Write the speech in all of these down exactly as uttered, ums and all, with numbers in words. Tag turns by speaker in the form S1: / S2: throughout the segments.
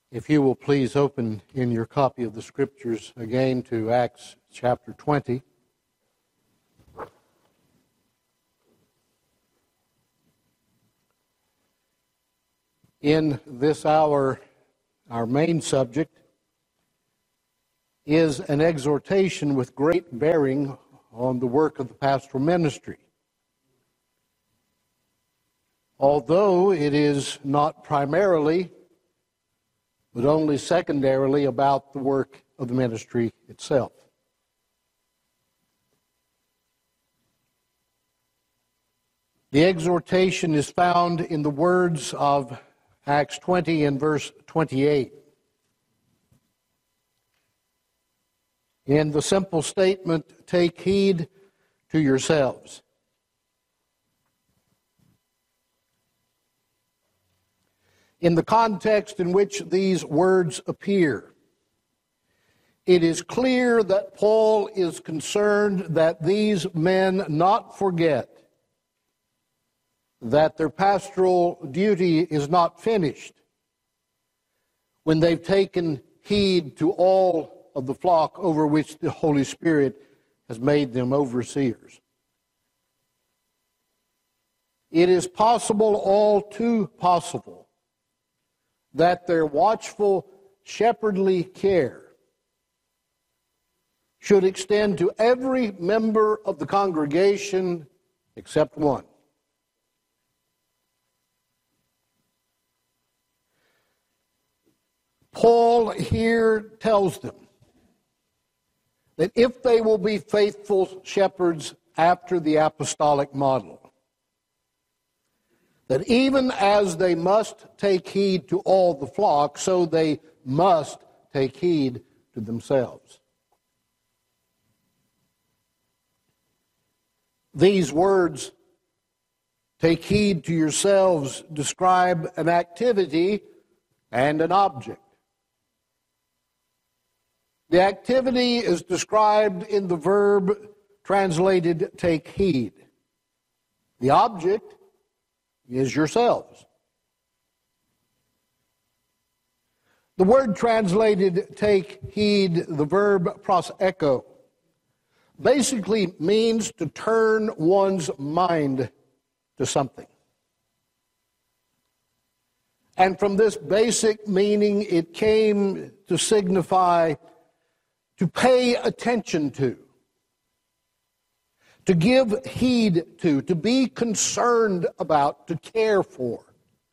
S1: If you will please open in your copy of the Scriptures again to Acts chapter twenty. In this hour, our main subject is an exhortation with great bearing on the work of the pastoral ministry. Although it is not primarily, but only secondarily about the work of the ministry itself. The exhortation is found in the words of Acts twenty and verse twenty-eight. In the simple statement, "Take heed to yourselves." In the context in which these words appear, it is clear that Paul is concerned that these men not forget that their pastoral duty is not finished when they've taken heed to all of the flock over which the Holy Spirit has made them overseers. It is possible, all too possible, that their watchful shepherdly care should extend to every member of the congregation except one. Paul here tells them that if they will be faithful shepherds after the apostolic model, that even as they must take heed to all the flock, so they must take heed to themselves. These words, "take heed to yourselves," describe an activity and an object. The activity is described in the verb translated "take heed." The object is yourselves. The word translated "take heed," the verb proseko, basically means to turn one's mind to something. And from this basic meaning, it came to signify to pay attention to, to give heed to, to be concerned about, to care for.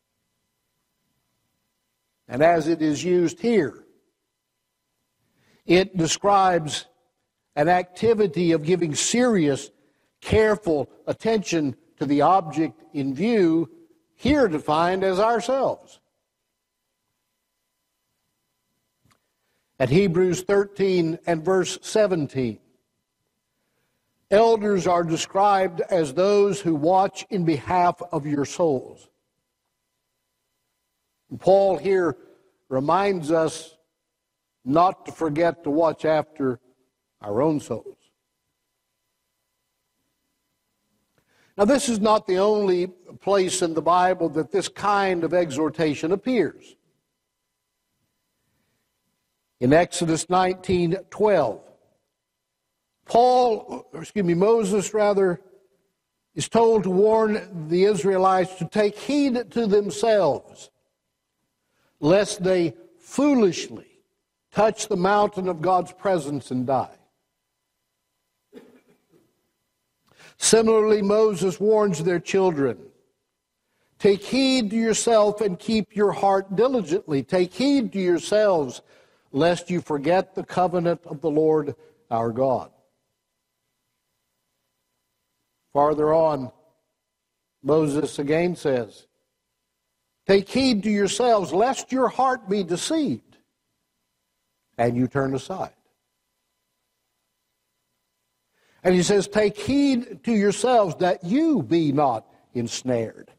S1: And as it is used here, it describes an activity of giving serious, careful attention to the object in view, here defined as ourselves. At Hebrews thirteen and verse seventeen, elders are described as those who watch in behalf of your souls. And Paul here reminds us not to forget to watch after our own souls. Now, this is not the only place in the Bible that this kind of exhortation appears. In Exodus nineteen twelve, Paul, or excuse me, Moses rather, is told to warn the Israelites to take heed to themselves, lest they foolishly touch the mountain of God's presence and die. Similarly, Moses warns their children, "Take heed to yourself and keep your heart diligently. Take heed to yourselves, lest you forget the covenant of the Lord our God." Farther on, Moses again says, "Take heed to yourselves, lest your heart be deceived, and you turn aside." And he says, "Take heed to yourselves, that you be not ensnared."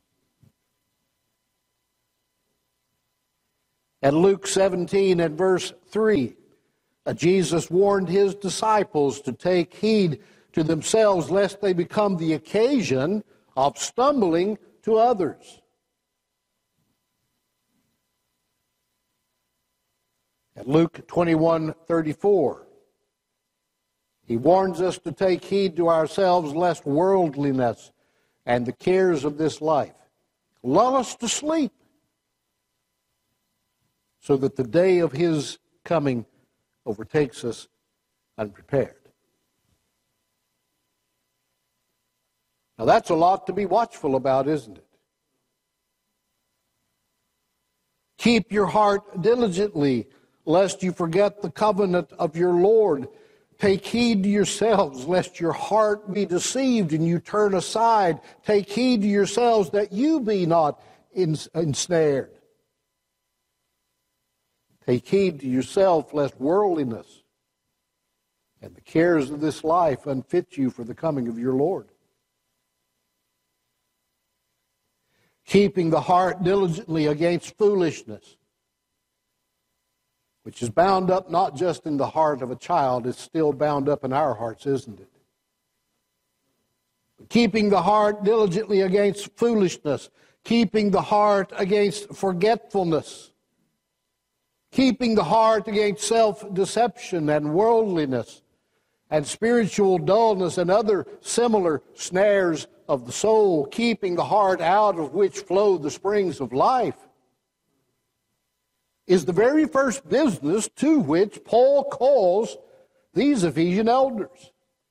S1: And Luke seventeen and verse three, Jesus warned his disciples to take heed to themselves lest they become the occasion of stumbling to others. At Luke twenty-one thirty-four, he warns us to take heed to ourselves lest worldliness and the cares of this life lull us to sleep, so that the day of his coming overtakes us unprepared. Now that's a lot to be watchful about, isn't it? Keep your heart diligently, lest you forget the covenant of your Lord. Take heed to yourselves, lest your heart be deceived and you turn aside. Take heed to yourselves that you be not ensnared. Take heed to yourself, lest worldliness and the cares of this life unfit you for the coming of your Lord. Keeping the heart diligently against foolishness, which is bound up not just in the heart of a child, it's still bound up in our hearts, isn't it? Keeping the heart diligently against foolishness, keeping the heart against forgetfulness, keeping the heart against self-deception and worldliness and spiritual dullness and other similar snares of the soul, keeping the heart out of which flow the springs of life, is the very first business to which Paul calls these Ephesian elders.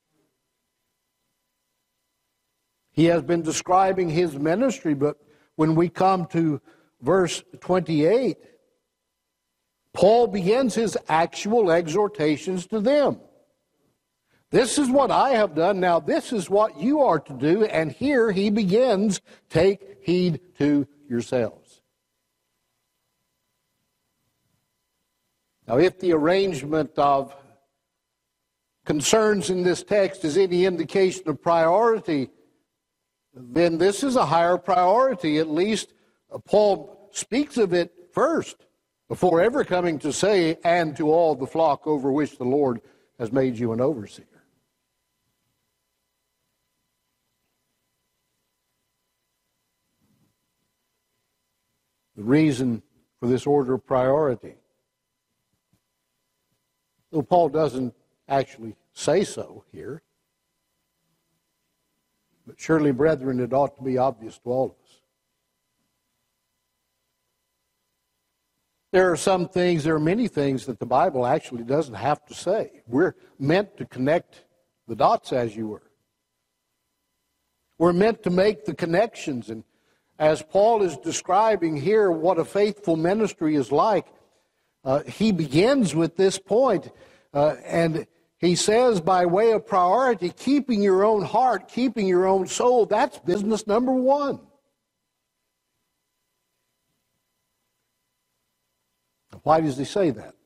S1: He has been describing his ministry, but when we come to verse twenty-eight, Paul begins his actual exhortations to them. This is what I have done, now this is what you are to do, and here he begins, take heed to yourselves. Now, if the arrangement of concerns in this text is any indication of priority, then this is a higher priority. At least Paul speaks of it first, before ever coming to say, and to all the flock over which the Lord has made you an overseer. The reason for this order of priority, though Paul doesn't actually say so here, but surely, brethren, it ought to be obvious to all of us. There are some things, there are many things that the Bible actually doesn't have to say. We're meant to connect the dots, as you were. We're meant to make the connections. And as Paul is describing here what a faithful ministry is like, uh, he begins with this point, uh, and he says, by way of priority, keeping your own heart, keeping your own soul, that's business number one. Why does he say that?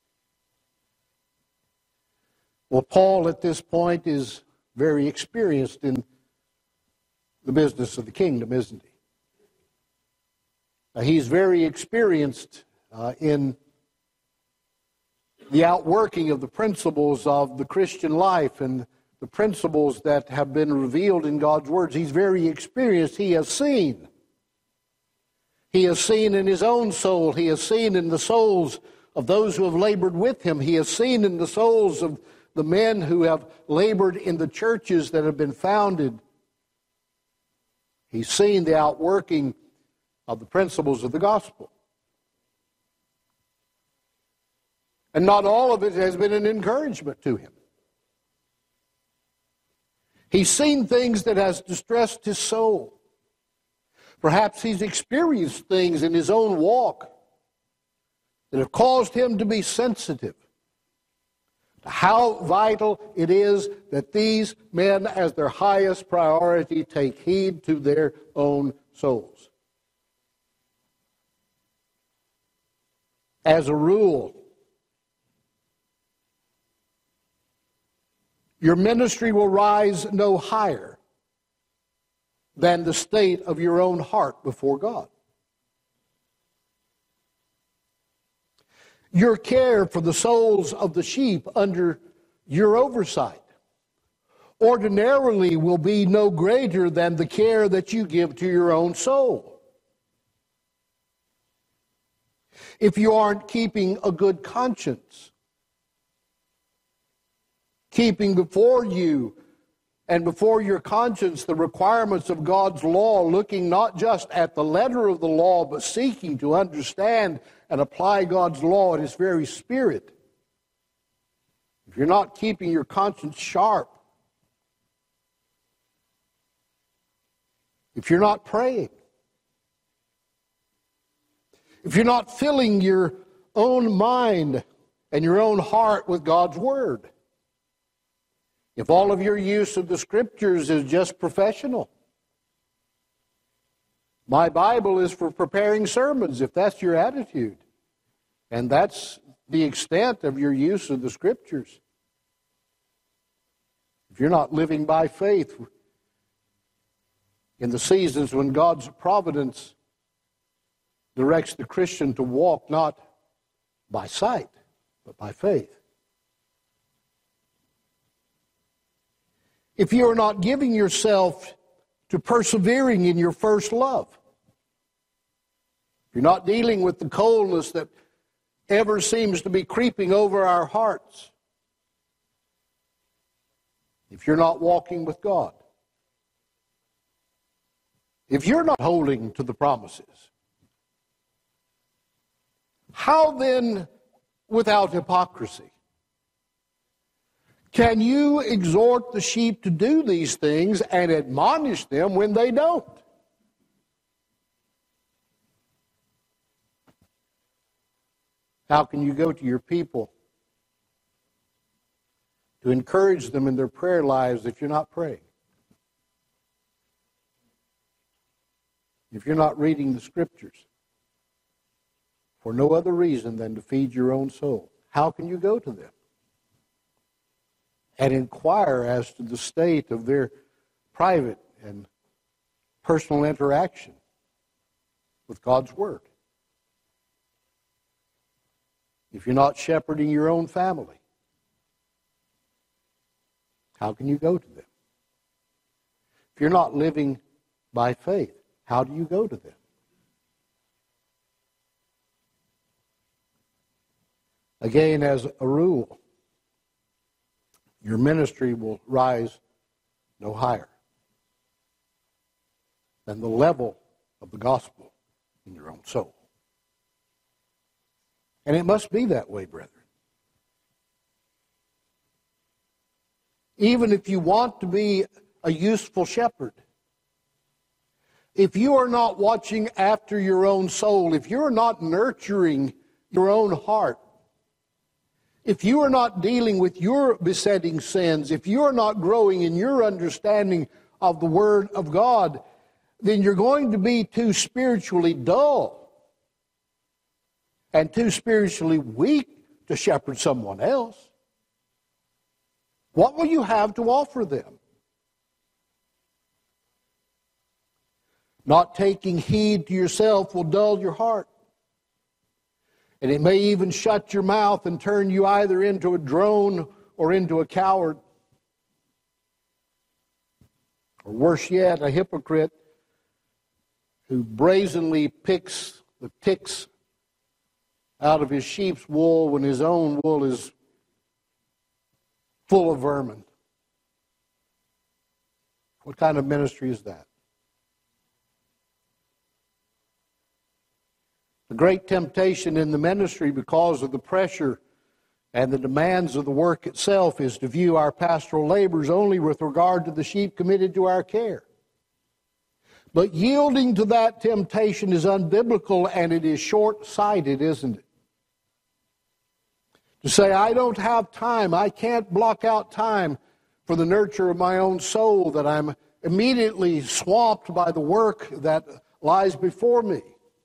S1: Well, Paul at this point is very experienced in the business of the kingdom, isn't he? Uh, he's very experienced uh, in the outworking of the principles of the Christian life and the principles that have been revealed in God's words. He's very experienced. He has seen. He has seen in his own soul. He has seen in the souls of those who have labored with him. He has seen in the souls of the men who have labored in the churches that have been founded. He's seen the outworking of the principles of the gospel. And not all of it has been an encouragement to him. He's seen things that has distressed his soul. Perhaps he's experienced things in his own walk that have caused him to be sensitive to how vital it is that these men, as their highest priority, take heed to their own souls. As a rule, your ministry will rise no higher than the state of your own heart before God. Your care for the souls of the sheep under your oversight ordinarily will be no greater than the care that you give to your own soul. if you aren't keeping a good conscience, keeping before you and before your conscience the requirements of God's law, looking not just at the letter of the law, but seeking to understand and apply God's law in its very spirit. If you're not keeping your conscience sharp, if you're not praying, if you're not filling your own mind and your own heart with God's Word, if all of your use of the Scriptures is just professional, my Bible is for preparing sermons, if that's your attitude, and that's the extent of your use of the Scriptures. If you're not living by faith in the seasons when God's providence directs the Christian to walk not by sight, but by faith. If you are not giving yourself to persevering in your first love, if you're not dealing with the coldness that ever seems to be creeping over our hearts, if you're not walking with God, if you're not holding to the promises, how then, without hypocrisy, can you exhort the sheep to do these things and admonish them when they don't? How can you go to your people to encourage them in their prayer lives if you're not praying? If you're not reading the Scriptures for no other reason than to feed your own soul, how can you go to them and inquire as to the state of their private and personal interaction with God's Word? If you're not shepherding your own family, how can you go to them? If you're not living by faith, how do you go to them? Again, as a rule, your ministry will rise no higher than the level of the gospel in your own soul. And it must be that way, brethren. Even if you want to be a useful shepherd, if you are not watching after your own soul, if you're not nurturing your own heart, if you are not dealing with your besetting sins, if you are not growing in your understanding of the Word of God, then you're going to be too spiritually dull and too spiritually weak to shepherd someone else. What will you have to offer them? Not taking heed to yourself will dull your heart. And it may even shut your mouth and turn you either into a drone or into a coward. Or worse yet, a hypocrite who brazenly picks the ticks out of his sheep's wool when his own wool is full of vermin. What kind of ministry is that? The great temptation in the ministry, because of the pressure and the demands of the work itself, is to view our pastoral labors only with regard to the sheep committed to our care. But yielding to that temptation is unbiblical, and it is short-sighted, isn't it? To say, I don't have time, I can't block out time for the nurture of my own soul, that I'm immediately swamped by the work that lies before me.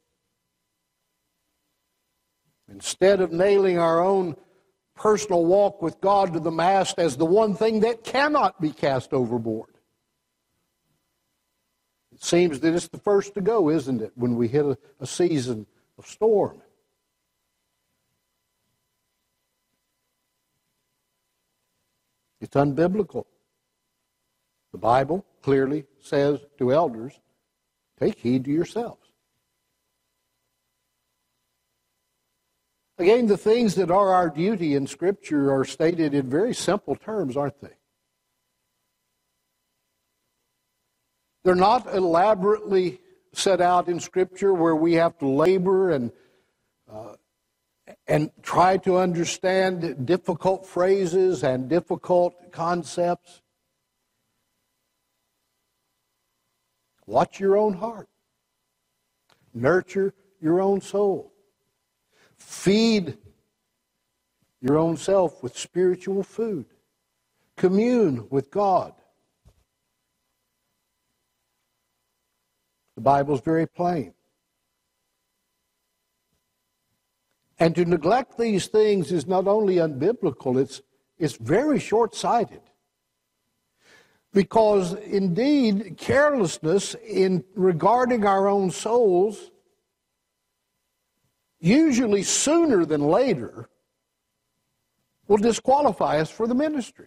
S1: Instead of nailing our own personal walk with God to the mast as the one thing that cannot be cast overboard. It seems that it's the first to go, isn't it, when we hit a, a season of storm. It's unbiblical. The Bible clearly says to elders, take heed to yourselves. Again, the things that are our duty in Scripture are stated in very simple terms, aren't they? They're not elaborately set out in Scripture where we have to labor and uh, and try to understand difficult phrases and difficult concepts. Watch your own heart. Nurture your own soul. Feed your own self with spiritual food. Commune with God. The Bible is very plain. And to neglect these things is not only unbiblical, it's, it's very short-sighted. Because indeed, carelessness in regarding our own souls, usually sooner than later, will disqualify us for the ministry.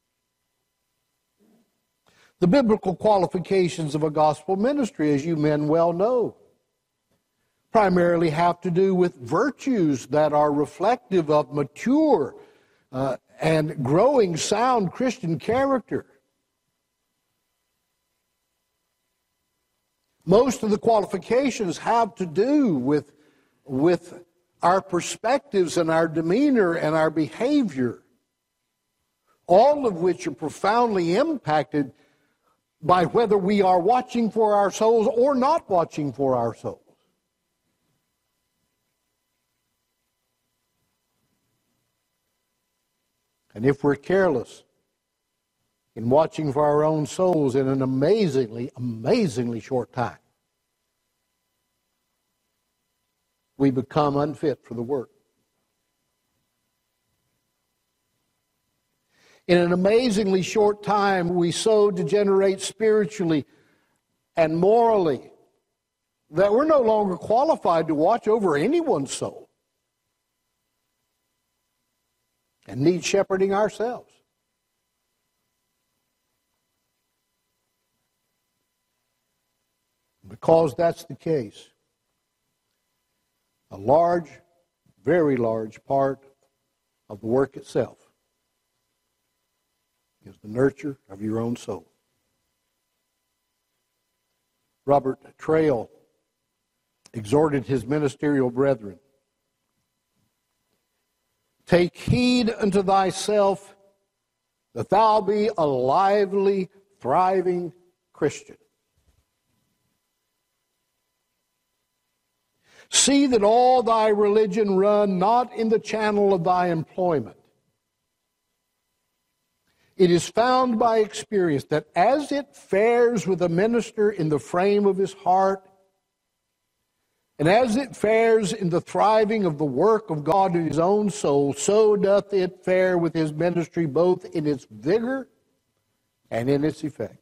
S1: The biblical qualifications of a gospel ministry, as you men well know, primarily have to do with virtues that are reflective of mature uh, and growing sound Christian character. Most of the qualifications have to do with, with our perspectives and our demeanor and our behavior, all of which are profoundly impacted by whether we are watching for our souls or not watching for our souls. And if we're careless in watching for our own souls in an amazingly, amazingly short time, we become unfit for the work. In an amazingly short time, we so degenerate spiritually and morally that we're no longer qualified to watch over anyone's soul and need shepherding ourselves. Because that's the case, a large, very large part of the work itself is the nurture of your own soul. Robert Trail exhorted his ministerial brethren, "Take heed unto thyself that thou be a lively, thriving Christian. See that all thy religion run not in the channel of thy employment. It is found by experience that as it fares with a minister in the frame of his heart, and as it fares in the thriving of the work of God in his own soul, so doth it fare with his ministry both in its vigor and in its effects."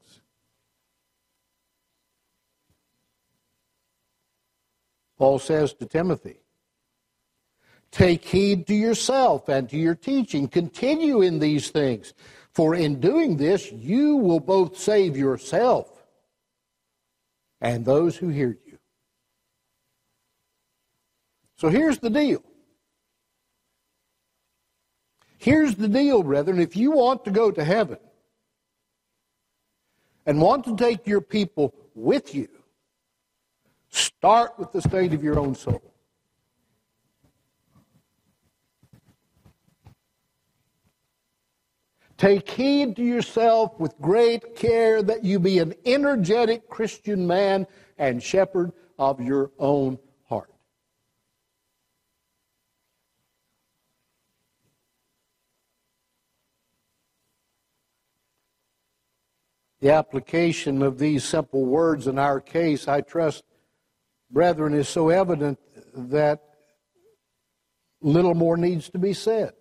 S1: Paul says to Timothy, "Take heed to yourself and to your teaching. Continue in these things, for in doing this you will both save yourself and those who hear you." So here's the deal. Here's the deal, brethren. If you want to go to heaven and want to take your people with you, start with the state of your own soul. Take heed to yourself with great care that you be an energetic Christian man and shepherd of your own heart. The application of these simple words in our case, I trust, brethren, is so evident that little more needs to be said.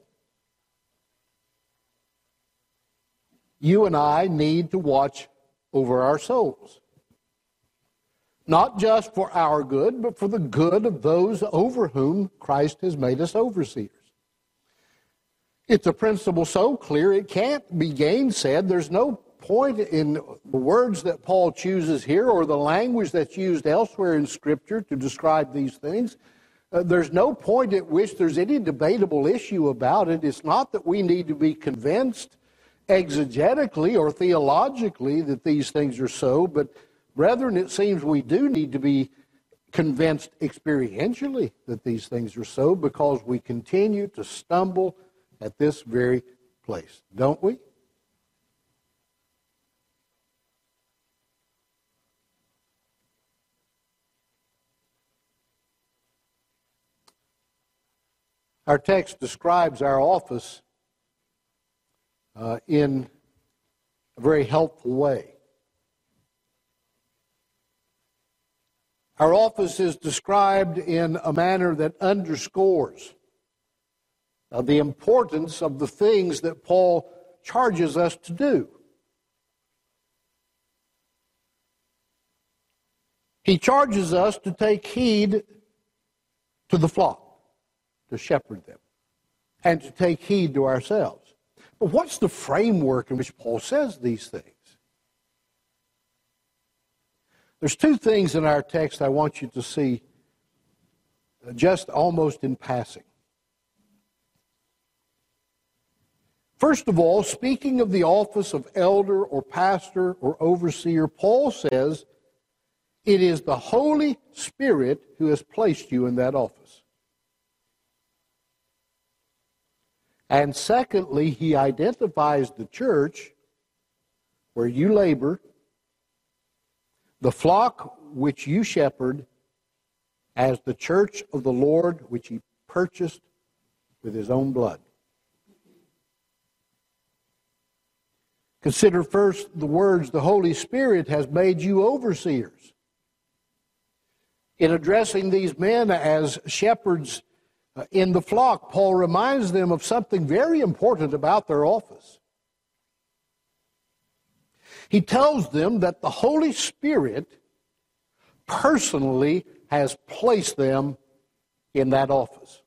S1: You and I need to watch over our souls. Not just for our good, but for the good of those over whom Christ has made us overseers. It's a principle so clear it can't be gainsaid. There's no point in the words that Paul chooses here or the language that's used elsewhere in Scripture to describe these things Uh, there's no point at which there's any debatable issue about it. It's not that we need to be convinced exegetically or theologically that these things are so, but brethren, it seems we do need to be convinced experientially that these things are so, because we continue to stumble at this very place, don't we? Our text describes our office uh, in a very helpful way. Our office is described in a manner that underscores uh, the importance of the things that Paul charges us to do. He charges us to take heed to the flock, to shepherd them, and to take heed to ourselves. But what's the framework in which Paul says these things? There's two things in our text I want you to see just almost in passing. First of all, speaking of the office of elder or pastor or overseer, Paul says it is the Holy Spirit who has placed you in that office. And secondly, he identifies the church where you labor, the flock which you shepherd, as the church of the Lord which he purchased with his own blood. Consider first the words, the Holy Spirit has made you overseers. In addressing these men as shepherds in the flock, Paul reminds them of something very important about their office. He tells them that the Holy Spirit personally has placed them in that office.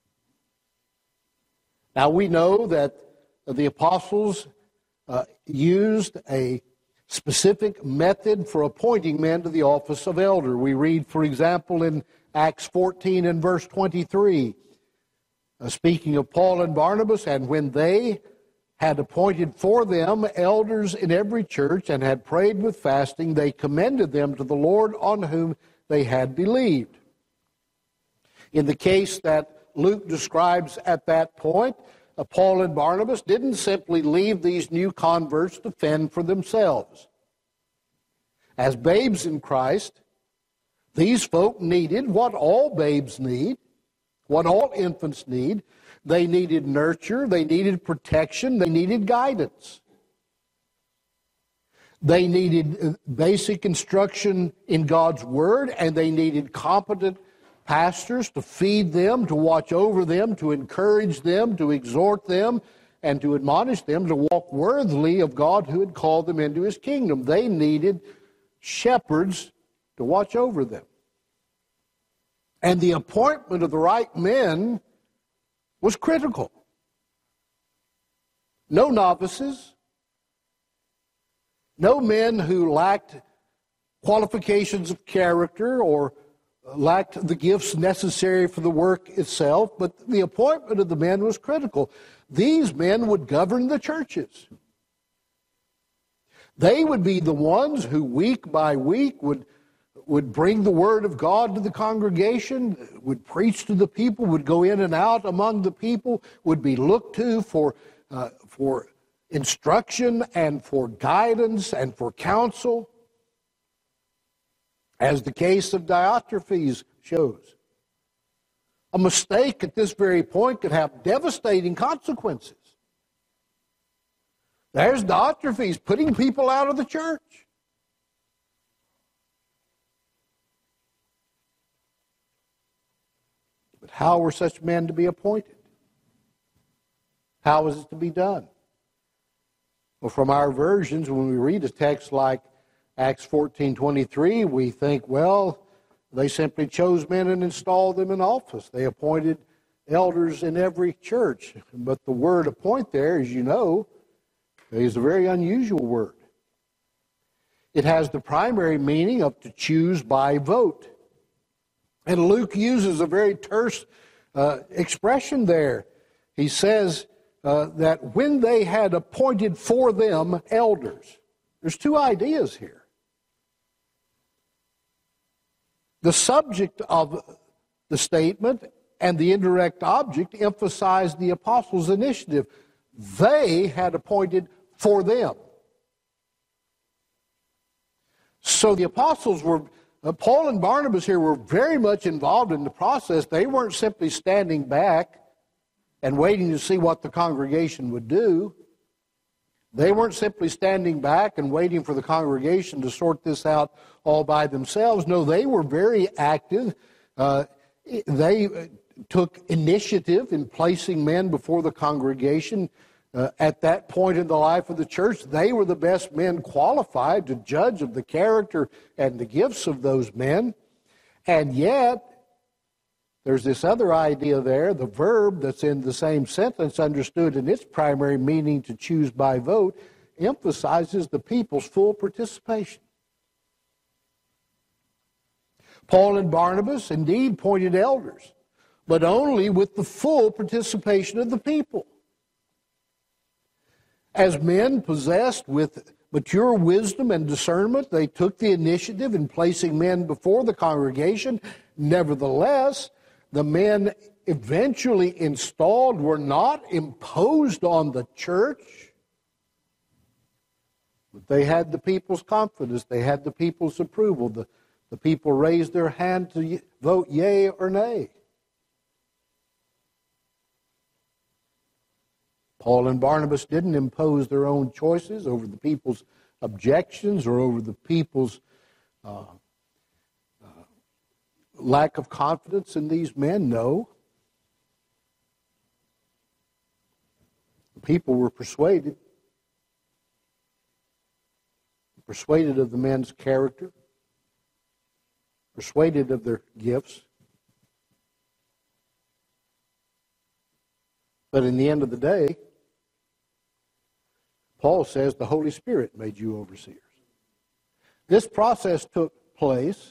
S1: Now we know that the apostles uh, used a specific method for appointing men to the office of elder. We read, for example, in Acts fourteen and verse twenty-three, uh, speaking of Paul and Barnabas, and when they had appointed for them elders in every church and had prayed with fasting, they commended them to the Lord on whom they had believed. In the case that Luke describes at that point, uh, Paul and Barnabas didn't simply leave these new converts to fend for themselves. As babes in Christ, these folk needed what all babes need, what all infants need. They needed nurture, they needed protection, they needed guidance. They needed basic instruction in God's Word, and they needed competent pastors to feed them, to watch over them, to encourage them, to exhort them, and to admonish them to walk worthily of God who had called them into His kingdom. They needed shepherds to watch over them. And the appointment of the right men was critical. No novices, no men who lacked qualifications of character or lacked the gifts necessary for the work itself, but the appointment of the men was critical. These men would govern the churches. They would be the ones who week by week would would bring the Word of God to the congregation, would preach to the people, would go in and out among the people, would be looked to for, uh, for instruction and for guidance and for counsel, as the case of Diotrephes shows. A mistake at this very point could have devastating consequences. There's Diotrephes putting people out of the church. But how were such men to be appointed? How was it to be done? Well, from our versions, when we read a text like Acts fourteen twenty-three, we think, well, they simply chose men and installed them in office. They appointed elders in every church. But the word appoint there, as you know, is a very unusual word. It has the primary meaning of to choose by vote. And Luke uses a very terse uh, expression there. He says uh, that when they had appointed for them elders. There's two ideas here. The subject of the statement and the indirect object emphasize the apostles' initiative. They had appointed for them. So the apostles were, uh, Paul and Barnabas here were very much involved in the process. They weren't simply standing back and waiting to see what the congregation would do. They weren't simply standing back and waiting for the congregation to sort this out all by themselves. No, they were very active. Uh, they took initiative in placing men before the congregation. Uh, at that point in the life of the church, they were the best men qualified to judge of the character and the gifts of those men. And yet, there's this other idea there, the verb that's in the same sentence, understood in its primary meaning to choose by vote, emphasizes the people's full participation. Paul and Barnabas indeed appointed elders, but only with the full participation of the people. As men possessed with mature wisdom and discernment, they took the initiative in placing men before the congregation. Nevertheless, the men eventually installed were not imposed on the church, but they had the people's confidence. They had the people's approval. The, the people raised their hand to vote yea or nay. Paul and Barnabas didn't impose their own choices over the people's objections or over the people's uh, uh, lack of confidence in these men. No. The people were persuaded, persuaded of the men's character, persuaded of their gifts. But in the end of the day, Paul says the Holy Spirit made you overseers. This process took place.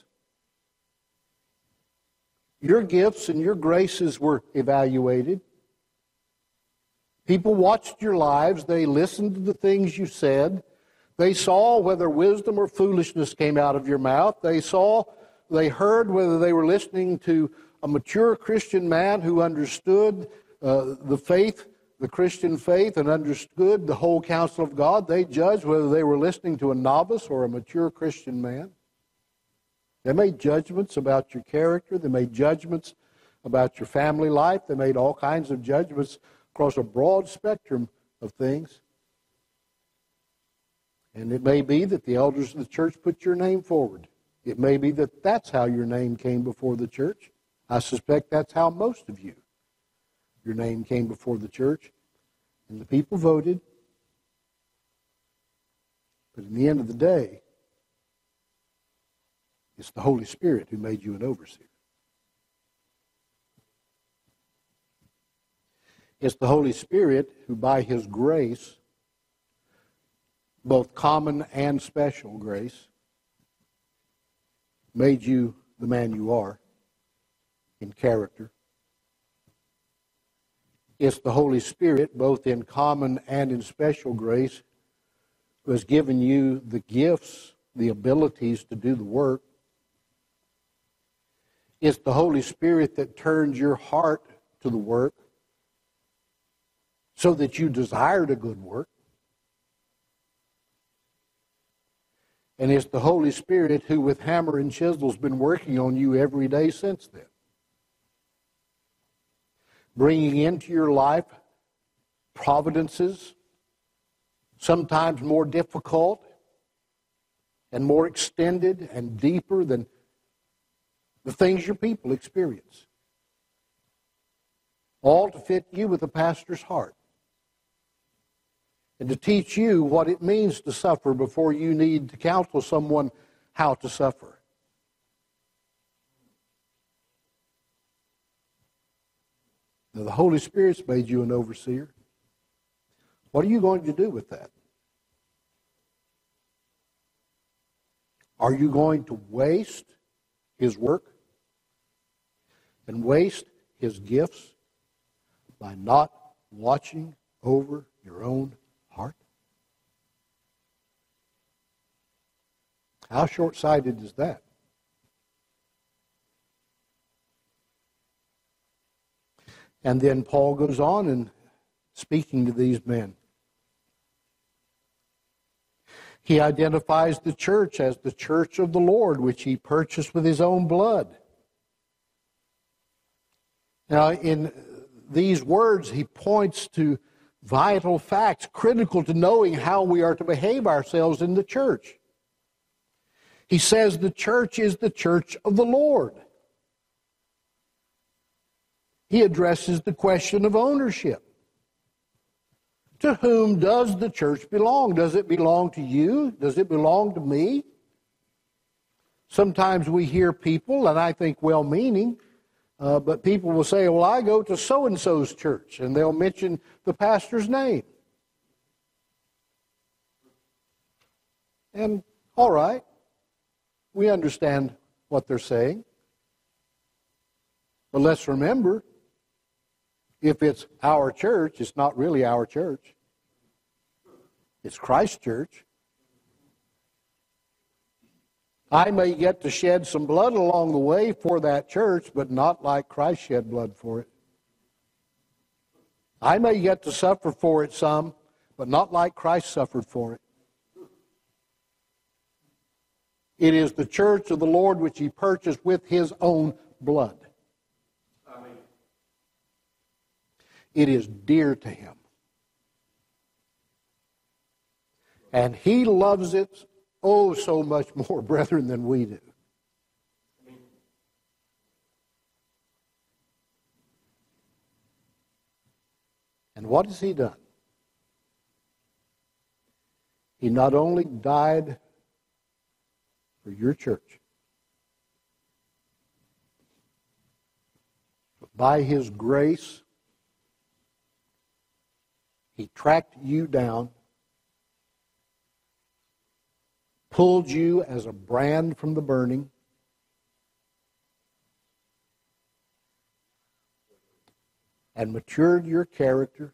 S1: Your gifts and your graces were evaluated. People watched your lives. They listened to the things you said. They saw whether wisdom or foolishness came out of your mouth. They saw, they heard whether they were listening to a mature Christian man who understood uh, the faith, the Christian faith, and understood the whole counsel of God. They judged whether they were listening to a novice or a mature Christian man. They made judgments about your character. They made judgments about your family life. They made all kinds of judgments across a broad spectrum of things. And it may be that the elders of the church put your name forward. It may be that that's how your name came before the church. I suspect that's how most of you, your name came before the church. And the people voted. But in the end of the day, it's the Holy Spirit who made you an overseer. It's the Holy Spirit who, by His grace, both common and special grace, made you the man you are in character. It's the Holy Spirit, both in common and in special grace, who has given you the gifts, the abilities to do the work. It's the Holy Spirit that turns your heart to the work so that you desired a good work. And it's the Holy Spirit who, with hammer and chisel, has been working on you every day since then, bringing into your life providences, sometimes more difficult and more extended and deeper than the things your people experience, all to fit you with a pastor's heart and to teach you what it means to suffer before you need to counsel someone how to suffer. Now, the Holy Spirit's made you an overseer. What are you going to do with that? Are you going to waste His work? and waste His gifts by not watching over your own heart? How short-sighted is that? And then Paul goes on and speaking to these men. He identifies the church as the church of the Lord, which He purchased with His own blood. Now, in these words, he points to vital facts critical to knowing how we are to behave ourselves in the church. He says the church is the church of the Lord. He addresses the question of ownership. To whom does the church belong? Does it belong to you? Does it belong to me? Sometimes we hear people, and I think well-meaning, uh, but people will say, well, I go to so-and-so's church, and they'll mention the pastor's name. And, all right, we understand what they're saying. But let's remember, if it's our church, it's not really our church. It's Christ's church. I may get to shed some blood along the way for that church, but not like Christ shed blood for it. I may get to suffer for it some, but not like Christ suffered for it. It is the church of the Lord which He purchased with His own blood. Amen. It is dear to Him. And He loves it, oh, so much more, brethren, than we do. And what has He done? He not only died for your church, but by His grace, He tracked you down, pulled you as a brand from the burning, and matured your character,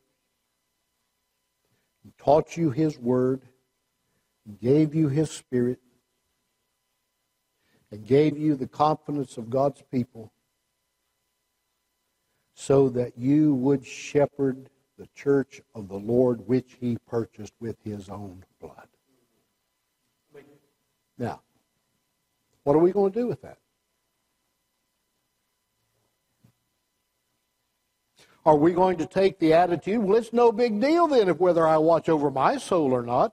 S1: and taught you His Word, and gave you His Spirit, and gave you the confidence of God's people, so that you would shepherd the church of the Lord which He purchased with His own blood. Now, what are we going to do with that? Are we going to take the attitude, well, it's no big deal then if whether I watch over my soul or not?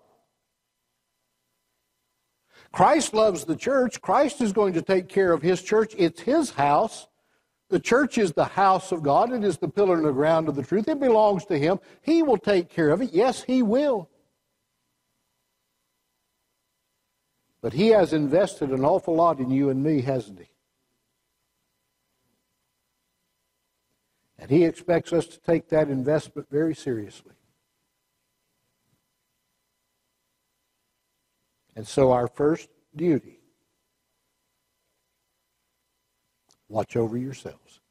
S1: Christ loves the church. Christ is going to take care of His church. It's His house. The church is the house of God. It is the pillar and the ground of the truth. It belongs to Him. He will take care of it. Yes, He will. But He has invested an awful lot in you and me, hasn't He? And He expects us to take that investment very seriously. And so our first duty, watch over yourselves.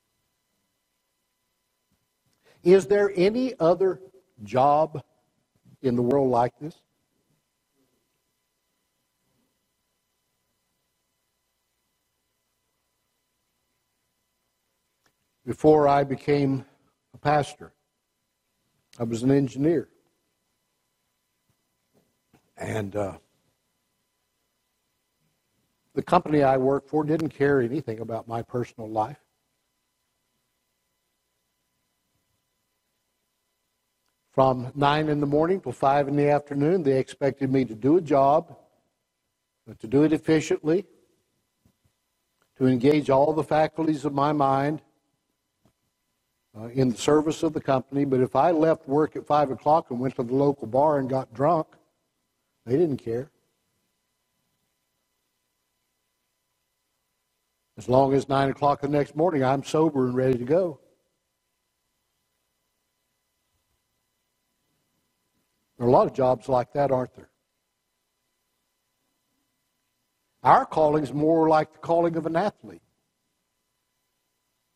S1: Is there any other job in the world like this? Before I became a pastor, I was an engineer. And uh, the company I worked for didn't care anything about my personal life. From nine in the morning till five in the afternoon, they expected me to do a job, but to do it efficiently, to engage all the faculties of my mind, Uh, in the service of the company. But if I left work at five o'clock and went to the local bar and got drunk, they didn't care. As long as nine o'clock the next morning, I'm sober and ready to go. There are a lot of jobs like that, aren't there? Our calling is more like the calling of an athlete.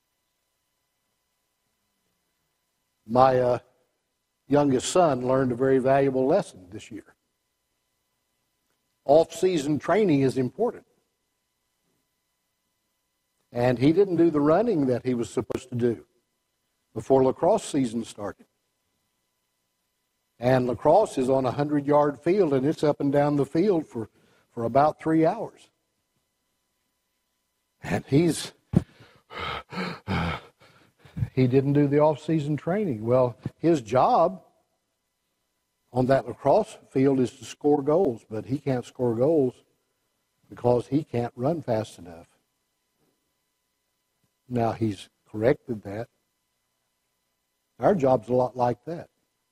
S1: My uh, youngest son learned a very valuable lesson this year. Off-season training is important. And he didn't do the running that he was supposed to do before lacrosse season started. And lacrosse is on a hundred-yard field, and it's up and down the field for, for about three hours. And he's he didn't do the off-season training. Well, his job on that lacrosse field is to score goals, but he can't score goals because he can't run fast enough. Now, he's corrected that. Our job's a lot like that.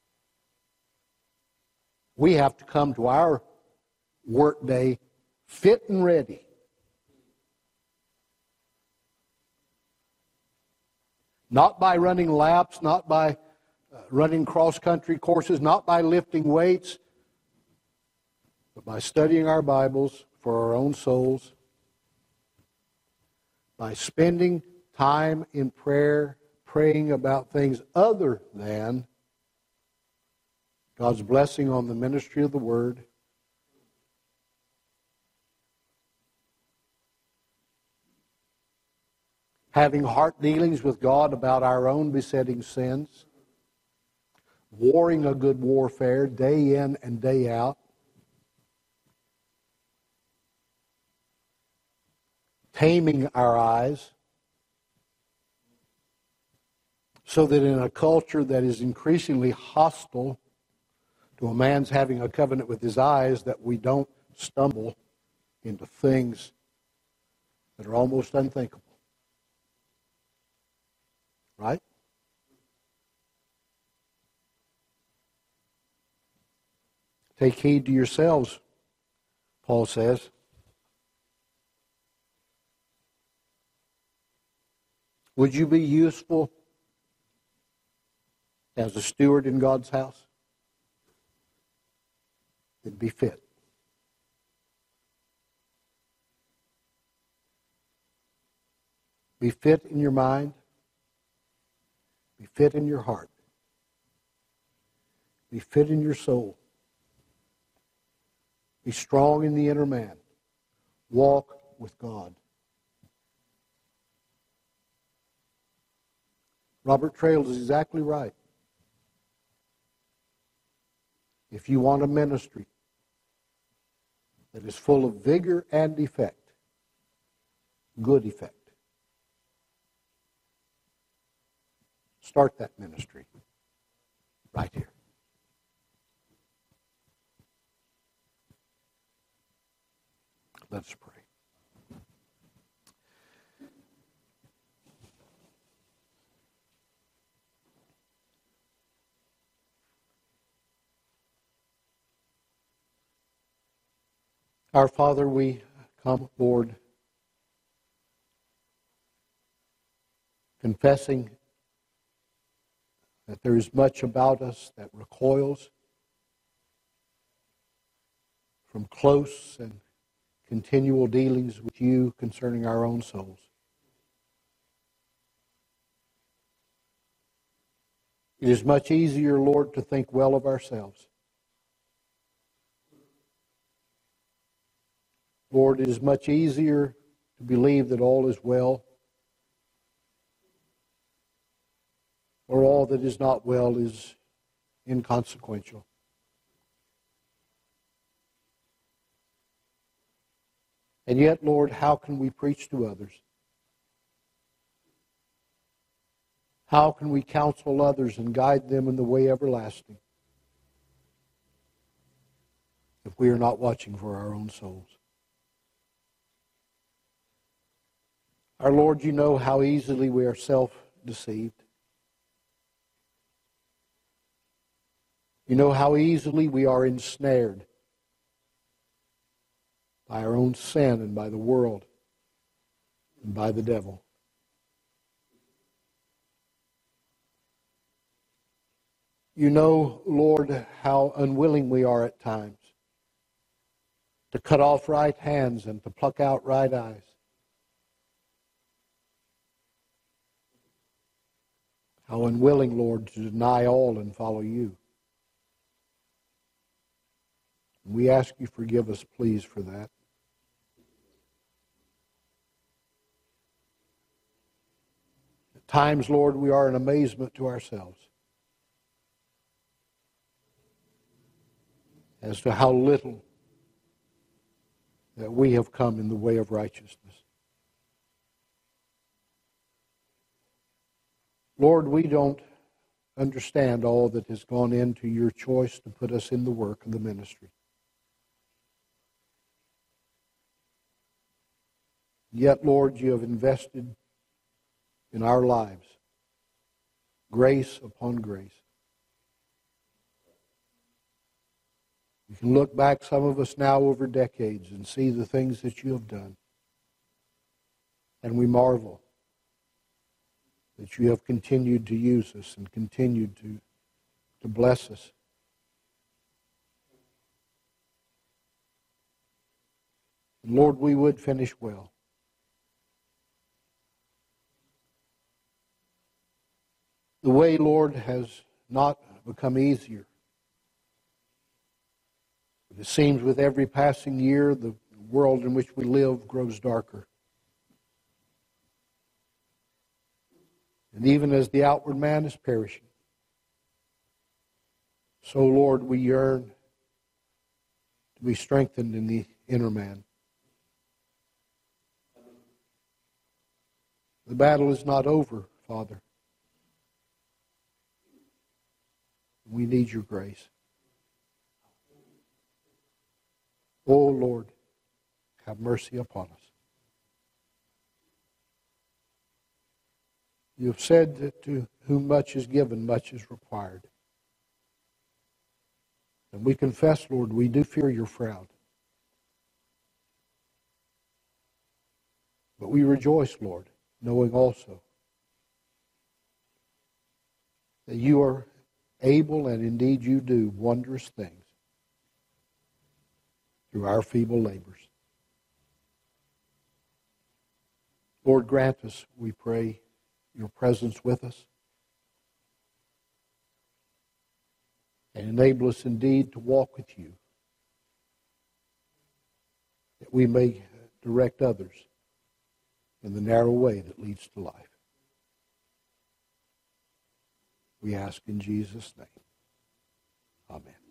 S1: We have to come to our work day fit and ready. Not by running laps, not by uh, running cross-country courses, not by lifting weights, but by studying our Bibles for our own souls, by spending time in prayer, praying about things other than God's blessing on the ministry of the Word. Having heart dealings with God about our own besetting sins. Warring a good warfare day in and day out. Taming our eyes, so that in a culture that is increasingly hostile to a man's having a covenant with his eyes, that we don't stumble into things that are almost unthinkable. Right? Take heed to yourselves, Paul says. Would you be useful as a steward in God's house? Then be fit. Be fit in your mind. Be fit in your heart. Be fit in your soul. Be strong in the inner man. Walk with God. Robert Trail is exactly right. If you want a ministry that is full of vigor and effect, good effect, start that ministry right here. Let's pray. Our Father, we come, Lord, confessing that there is much about us that recoils from close and continual dealings with you concerning our own souls. It is much easier, Lord, to think well of ourselves. Lord, it is much easier to believe that all is well, or all that is not well is inconsequential. And yet, Lord, how can we preach to others? How can we counsel others and guide them in the way everlasting if we are not watching for our own souls? Our Lord, you know how easily we are self-deceived. You know how easily we are ensnared by our own sin and by the world and by the devil. You know, Lord, how unwilling we are at times to cut off right hands and to pluck out right eyes. How unwilling, Lord, to deny all and follow you. We ask you forgive us, please, for that. At times, Lord, we are in amazement to ourselves as to how little that we have come in the way of righteousness. Lord, we don't understand all that has gone into your choice to put us in the work of the ministry. Yet, Lord, you have invested in our lives grace upon grace. We can look back, some of us now, over decades and see the things that you have done. And we marvel that you have continued to use us and continued to, to bless us. And Lord, we would finish well. The way, Lord, has not become easier. It seems with every passing year, the world in which we live grows darker. And even as the outward man is perishing, so, Lord, we yearn to be strengthened in the inner man. The battle is not over, Father. We need your grace. Oh, Lord, have mercy upon us. You have said that to whom much is given, much is required. And we confess, Lord, we do fear your frown. But we rejoice, Lord, knowing also that you are able, and indeed you do, wondrous things through our feeble labors. Lord, grant us, we pray, your presence with us, and enable us indeed to walk with you, that we may direct others in the narrow way that leads to life. We ask in Jesus' name. Amen.